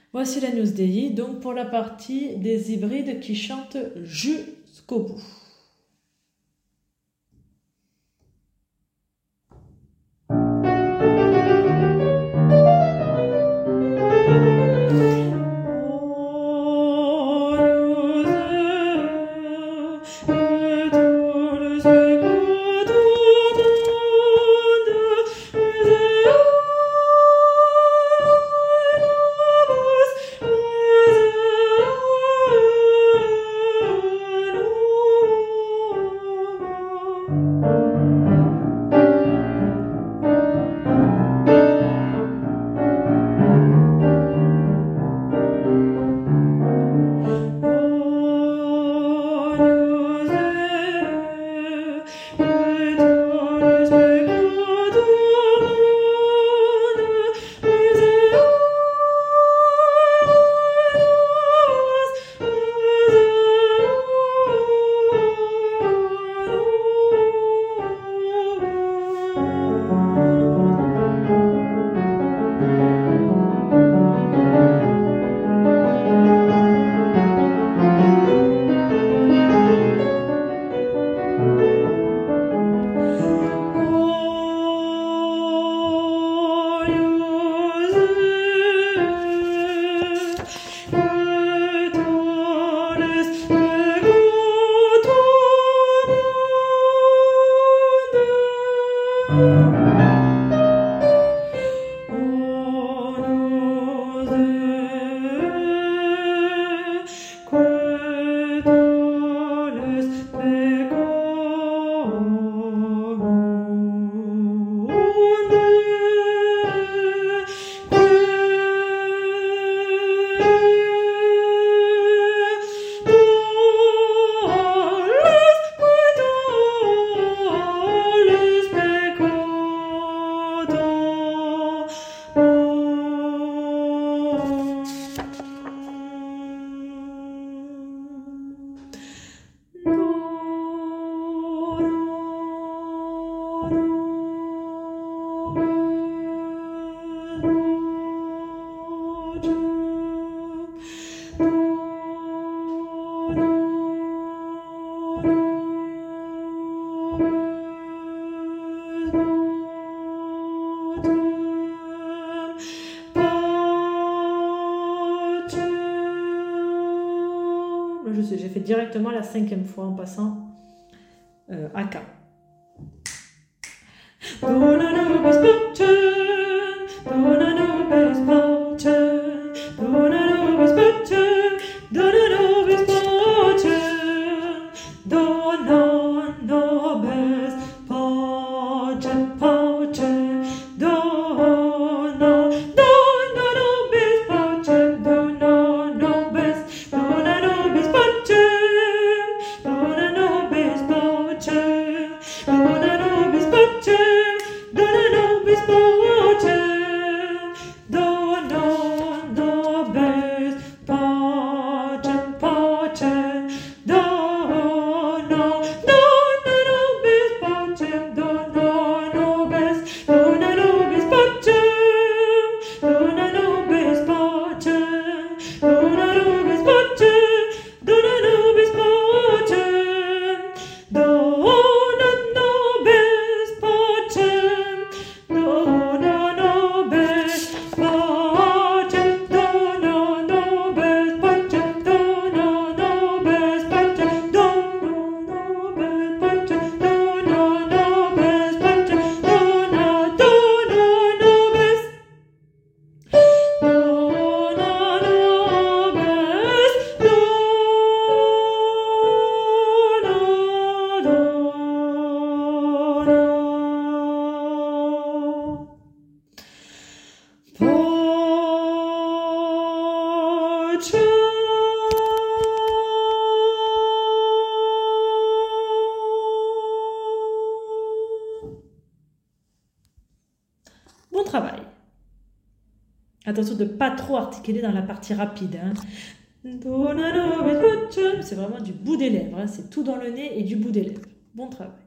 Voici la news DI, donc pour la partie des hybrides qui chantent jusqu'au bout. J'ai fait directement la 5e fois en passant à K. Bon travail. Attention de ne pas trop articuler dans la partie rapide. Hein. C'est vraiment du bout des lèvres. Hein. C'est tout dans le nez et du bout des lèvres. Bon travail.